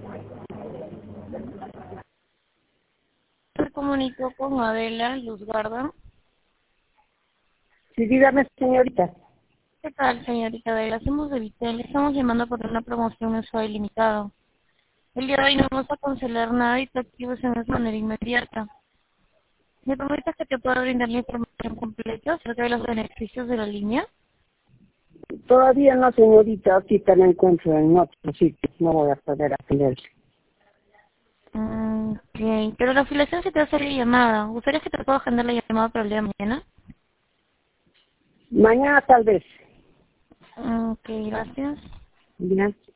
Se comunicó con Adela Luzgarda. Sí, dígame, señorita. ¿Qué tal, señorita Adela? Somos de Vitel. Estamos llamando por una promoción mensual ilimitada. El día de hoy no vamos a cancelar nada y te activas de manera inmediata. ¿Me permites que te pueda brindar la información completa acerca de los beneficios de la línea? Todavía no, señorita. Ahorita me encuentro en otro sitio. No voy a poder atender. Ok, pero la afiliación se te va a hacer la llamada. ¿Gustaría que te pueda agendar la llamada para el día de mañana? Mañana tal vez. Ok, gracias. Bien.